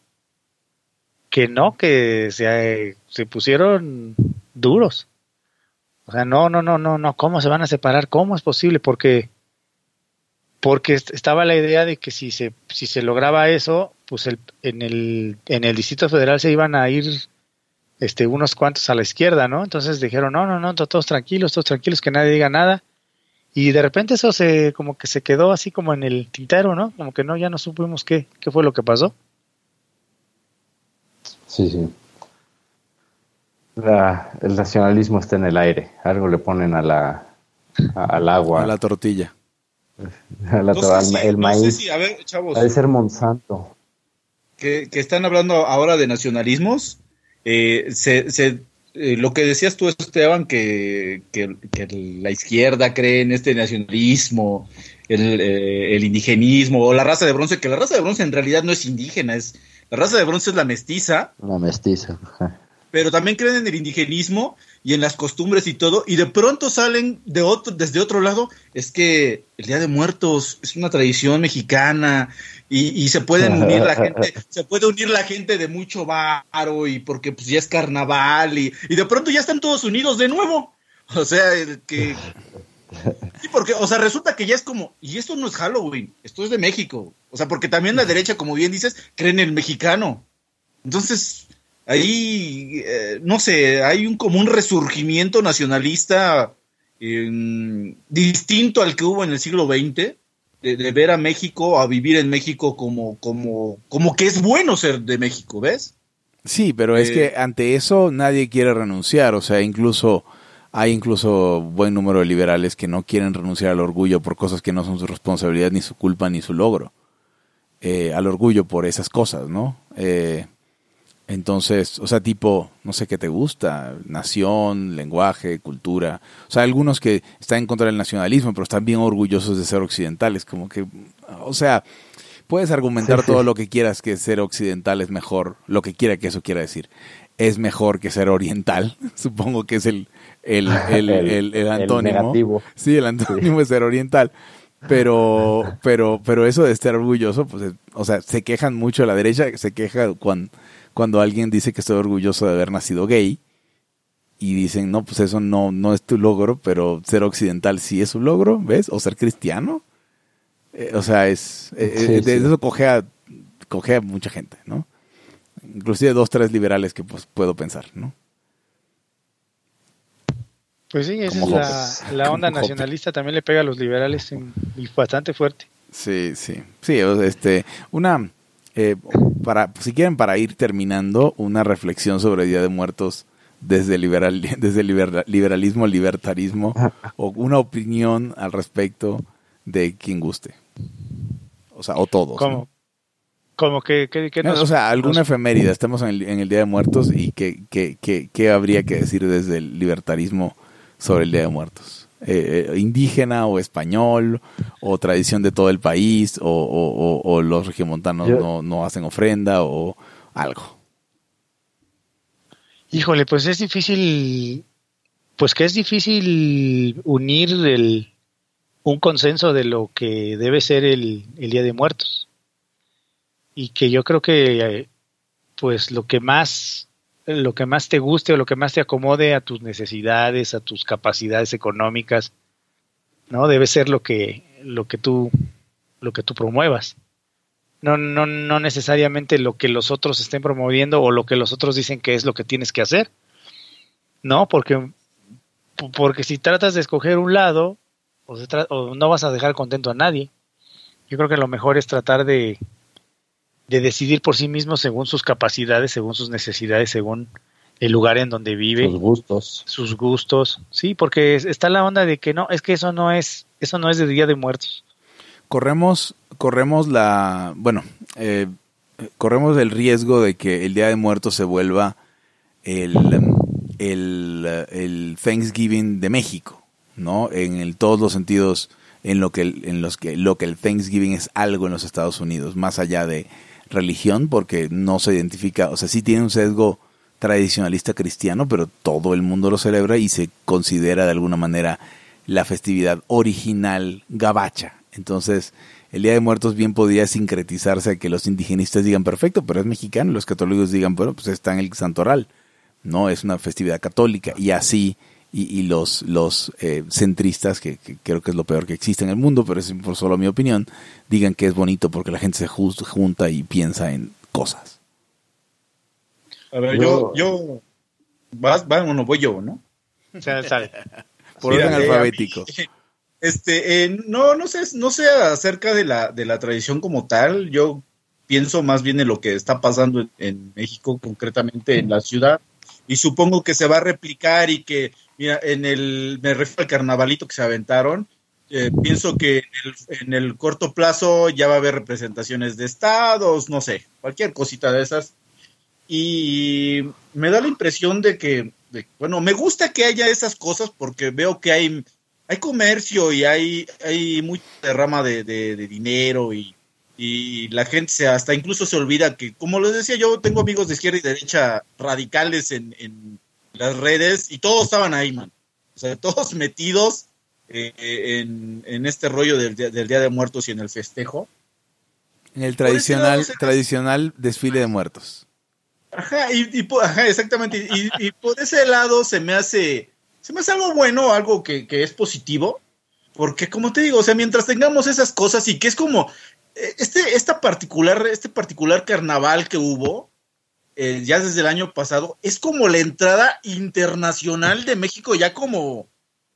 se pusieron duros. O sea, no, ¿cómo se van a separar? ¿Cómo es posible? Porque estaba la idea de que si se lograba eso, pues en el Distrito Federal se iban a ir unos cuantos a la izquierda, ¿no? Entonces dijeron, no, todos tranquilos, que nadie diga nada. Y de repente eso como que se quedó así como en el tintero, ¿no? Como que ya no supimos qué fue lo que pasó. Sí. El nacionalismo está en el aire. Algo le ponen al agua. A la tortilla. El maíz. No sé si, a ver, chavos. Debe ser Monsanto. Que están hablando ahora de nacionalismos. Lo que decías tú, Esteban, que la izquierda cree en este nacionalismo, el indigenismo, o la raza de bronce, que la raza de bronce en realidad no es indígena, la raza de bronce es la mestiza. La mestiza. Pero también creen en el indigenismo y en las costumbres y todo, y de pronto salen desde otro lado, es que el Día de Muertos es una tradición mexicana y se pueden unir la gente de mucho varo, y porque pues ya es carnaval y de pronto ya están todos unidos de nuevo. O sea, sí, porque, o sea, resulta que ya es como, y esto no es Halloween, esto es de México. O sea, porque también la derecha, como bien dices, cree en el mexicano. Entonces, ahí, no sé, hay como un resurgimiento nacionalista distinto al que hubo en el siglo XX, de ver a México, a vivir en México como que es bueno ser de México, ¿ves? Sí, pero es que ante eso nadie quiere renunciar, o sea, hay buen número de liberales que no quieren renunciar al orgullo por cosas que no son su responsabilidad, ni su culpa, ni su logro. Al orgullo por esas cosas, ¿no? Entonces, o sea, tipo, no sé qué te gusta, nación, lenguaje, cultura. O sea, algunos que están en contra del nacionalismo, pero están bien orgullosos de ser occidentales, como que, o sea, puedes argumentar todo lo que quieras que ser occidental es mejor, lo que quiera que eso quiera decir. Es mejor que ser oriental, supongo que es el antónimo. El negativo. Sí, el antónimo es ser oriental. Pero eso de estar orgulloso, pues, o sea, se quejan mucho la derecha, se queja cuando alguien dice que estoy orgulloso de haber nacido gay, y dicen, no, pues eso no es tu logro, pero ser occidental sí es un logro, ¿ves? O ser cristiano. O sea, de eso cojea mucha gente, ¿no? Inclusive 2, 3 liberales que pues puedo pensar, ¿no? Pues sí, esa es la onda nacionalista, también le pega a los liberales y bastante fuerte. Sí. Sí, si quieren, para ir terminando, una reflexión sobre el Día de Muertos desde liberalismo, libertarismo, o una opinión al respecto de quien guste. O sea, o todos. ¿Cómo? ¿No? ¿Cómo que o sea, alguna efeméride. Estamos en el Día de Muertos y ¿qué habría que decir desde el libertarismo sobre el Día de Muertos? Indígena o español o tradición de todo el país o los regiomontanos no hacen ofrenda o algo. Híjole, pues es difícil unir un consenso de lo que debe ser el Día de Muertos. Y que yo creo que pues lo que más te guste o lo que más te acomode a tus necesidades, a tus capacidades económicas, ¿no? Debe ser lo que tú promuevas. No necesariamente lo que los otros estén promoviendo o lo que los otros dicen que es lo que tienes que hacer. No, porque si tratas de escoger un lado, o no vas a dejar contento a nadie. Yo creo que lo mejor es tratar de decidir por sí mismo según sus capacidades, según sus necesidades, según el lugar en donde vive. Sus gustos. Sí, porque está la onda de que no, es que eso no es de Día de Muertos. Corremos el riesgo de que el Día de Muertos se vuelva el Thanksgiving de México, ¿no? En todos los sentidos, lo que el Thanksgiving es algo en los Estados Unidos, más allá de religión, porque no se identifica, o sea, sí tiene un sesgo tradicionalista cristiano, pero todo el mundo lo celebra y se considera de alguna manera la festividad original gabacha. Entonces, el Día de Muertos bien podría sincretizarse a que los indigenistas digan perfecto, pero es mexicano, los católicos digan, bueno, pues está en el santoral, no, es una festividad católica, y así, y los centristas, que creo que es lo peor que existe en el mundo, pero es por solo mi opinión, digan que es bonito porque la gente se junta y piensa en cosas. A ver, yo voy yo, ¿no? Sale. Por orden alfabético. No sé acerca de la tradición como tal. Yo pienso más bien en lo que está pasando en México, concretamente en la ciudad, y supongo que se va a replicar y que, mira, me refiero al carnavalito que se aventaron. Pienso que en el corto plazo ya va a haber representaciones de estados, no sé, cualquier cosita de esas. Y me da la impresión de que, me gusta que haya esas cosas porque veo que hay comercio y hay mucha derrama de dinero y la gente hasta incluso se olvida que, como les decía, yo tengo amigos de izquierda y derecha radicales en las redes y todos estaban ahí, man. O sea, todos metidos en este rollo del Día de Muertos y en el festejo. En el tradicional desfile de muertos. Ajá, exactamente. Y por ese lado se me hace algo bueno, algo que es positivo, porque como te digo, o sea, mientras tengamos esas cosas y que es como este particular carnaval que hubo ya desde el año pasado, es como la entrada internacional de México ya como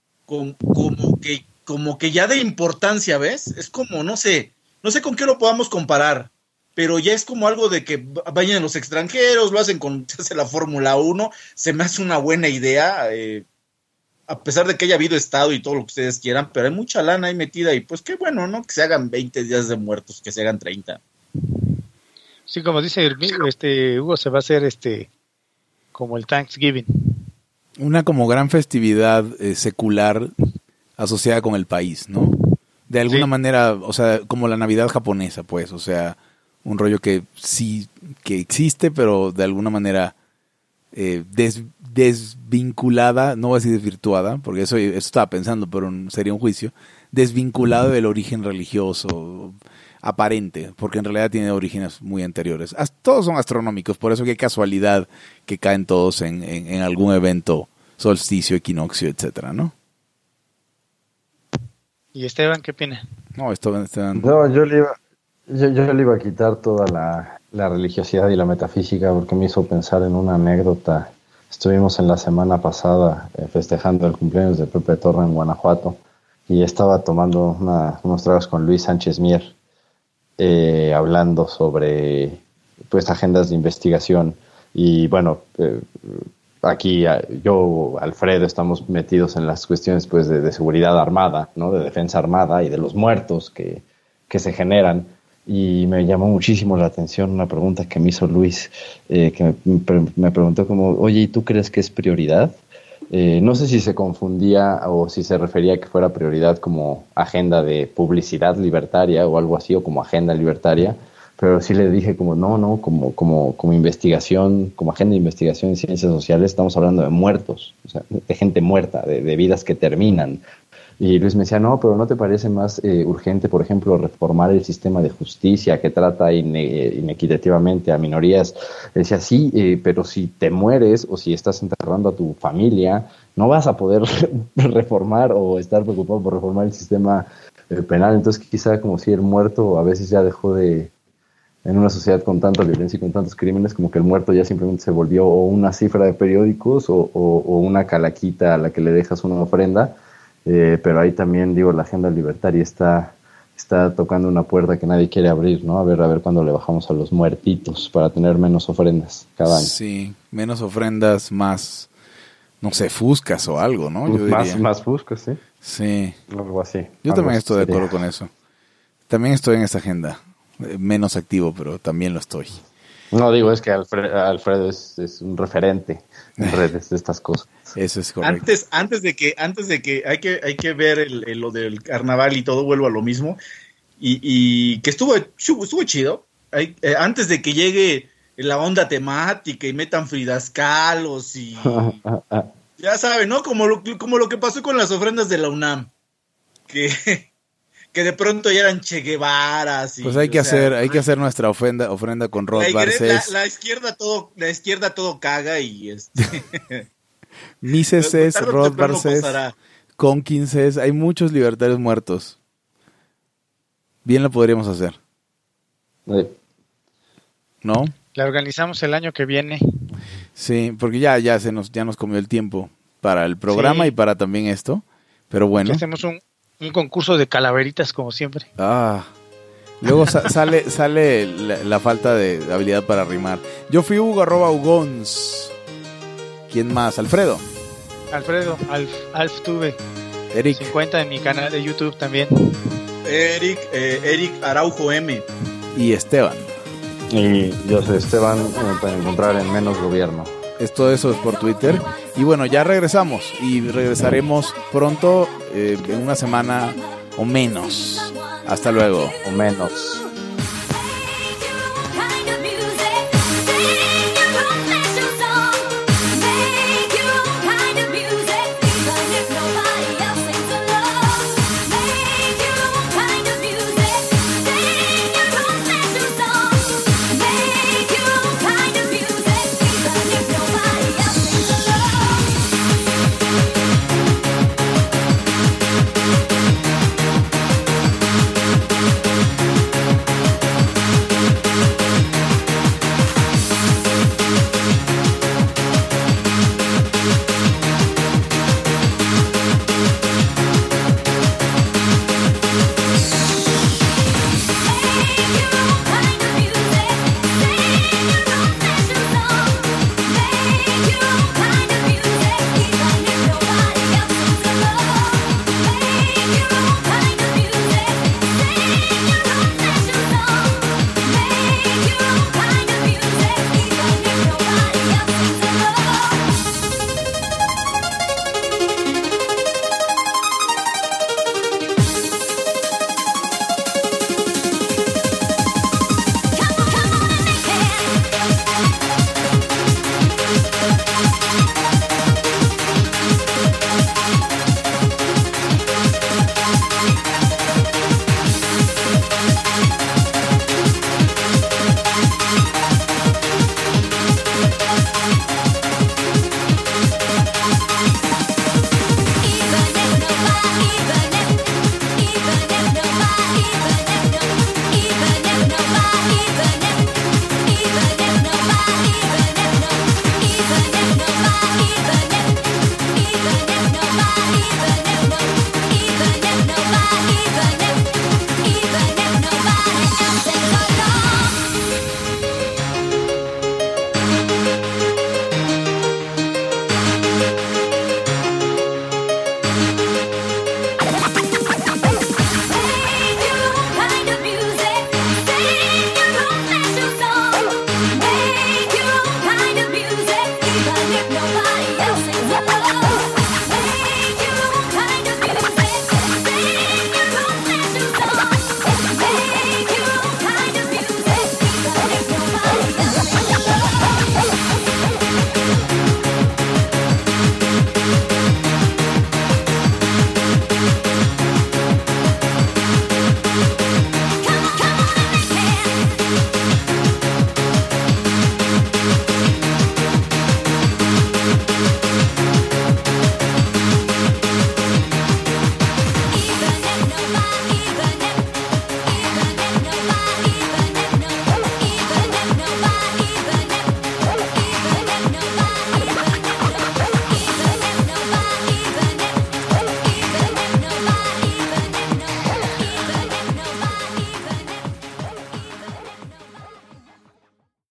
que ya de importancia, ¿ves? Es como, no sé con qué lo podamos comparar, pero ya es como algo de que vayan los extranjeros, lo hacen con la Fórmula 1, se me hace una buena idea, a pesar de que haya habido estado y todo lo que ustedes quieran, pero hay mucha lana ahí metida y pues qué bueno, ¿no? Que se hagan 20 días de muertos, que se hagan 30. Sí, como dice Hugo, se va a hacer como el Thanksgiving. Una como gran festividad secular asociada con el país, ¿no? De alguna manera, o sea, como la Navidad japonesa, pues, o sea, un rollo que sí, que existe, pero de alguna manera desvinculada, no voy a decir desvirtuada, porque eso estaba pensando, pero sería un juicio, desvinculado del origen religioso aparente, porque en realidad tiene orígenes muy anteriores. Todos son astronómicos, por eso qué casualidad que caen todos en algún evento, solsticio, equinoccio, etcétera, ¿no? ¿Y Esteban qué opina? No, Esteban... No, yo le iba a quitar toda la religiosidad y la metafísica porque me hizo pensar en una anécdota. Estuvimos en la semana pasada festejando el cumpleaños de Pepe Torra en Guanajuato y estaba tomando unos tragos con Luis Sánchez Mier, hablando sobre pues agendas de investigación. Y bueno, aquí yo, Alfredo, estamos metidos en las cuestiones pues de seguridad armada, ¿no? De defensa armada y de los muertos que se generan. Y me llamó muchísimo la atención una pregunta que me hizo Luis, que me preguntó como, oye, ¿y tú crees que es prioridad? No sé si se confundía o si se refería a que fuera prioridad como agenda de publicidad libertaria o algo así, o como agenda libertaria, pero sí le dije como, no, como investigación, como agenda de investigación en ciencias sociales, estamos hablando de muertos, o sea, de gente muerta, de vidas que terminan. Y Luis me decía, no, pero ¿no te parece más urgente, por ejemplo, reformar el sistema de justicia que trata inequitativamente a minorías? Decía, sí, pero si te mueres o si estás enterrando a tu familia, no vas a poder reformar o estar preocupado por reformar el sistema penal. Entonces quizá como si el muerto a veces ya dejó de... En una sociedad con tanta violencia y con tantos crímenes, como que el muerto ya simplemente se volvió o una cifra de periódicos o una calaquita a la que le dejas una ofrenda. Pero ahí también, digo, la agenda libertaria está tocando una puerta que nadie quiere abrir, ¿no? A ver cuándo le bajamos a los muertitos para tener menos ofrendas cada año. Sí, menos ofrendas, más, no sé, fuscas o algo, ¿no? Yo diría. Más fuscas, sí. Sí. Algo así. Yo también estoy de sería. acuerdo con eso. También estoy en esa agenda. Menos activo, pero también lo estoy. No, digo, es que Alfredo es un referente en redes de estas cosas. Eso es correcto. Antes de que hay que ver lo del carnaval y todo, vuelvo a lo mismo. Y que estuvo chido. Antes de que llegue la onda temática y metan Fridas Kahlos y ya saben, ¿no? Como lo que pasó con las ofrendas de la UNAM. Que de pronto ya eran Che Guevaras. Pues hay que hacer nuestra ofrenda con Rod Barces. La izquierda todo caga y Mises es, Rod Barces, Conquins es, hay muchos libertarios muertos. Bien lo podríamos hacer. ¿No? La organizamos el año que viene. Sí, porque ya nos comió el tiempo para el programa, sí, y para también esto. Pero bueno. Aquí hacemos un concurso de calaveritas como siempre. Luego sale la falta de habilidad para rimar. Yo fui Hugo @Ugons. ¿Quién más? Alfredo, Alf tuve. Eric 50 en mi canal de YouTube también. Eric Araujo M. Y Esteban. Y yo soy Esteban, me pueden encontrar en Menos Gobierno. Todo eso es por Twitter. Y bueno, ya regresamos. Y regresaremos pronto, en una semana o menos. Hasta luego. O menos.